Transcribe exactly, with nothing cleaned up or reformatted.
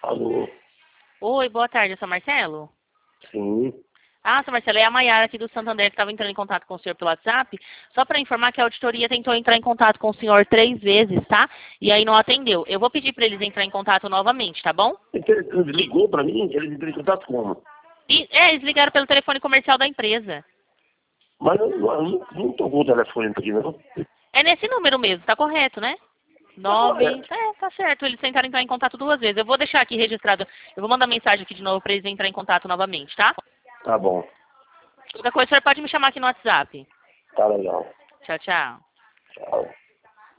Alô? Oi, boa tarde, eu sou Marcelo? Sim. Ah, seu Marcelo, é a Maiara aqui do Santander que estava entrando em contato com o senhor pelo WhatsApp. Só para informar que a auditoria tentou entrar em contato com o senhor três vezes, tá? E aí não atendeu. Eu vou pedir para eles entrar em contato novamente, tá bom? Ele ligou pra mim, ele entrou em contato como? E, é, eles ligaram pelo telefone comercial da empresa. Mas eu, eu não, não tocou o telefone aqui, não. É nesse número mesmo, tá correto, né? Tá Nove. correto. É, tá certo. Eles tentaram entrar em contato duas vezes. Eu vou deixar aqui registrado. Eu vou mandar mensagem aqui de novo para eles entrarem em contato novamente, tá? Tá bom. Qualquer coisa, o senhor pode me chamar aqui no WhatsApp. Tá legal. Tchau, tchau. Tchau.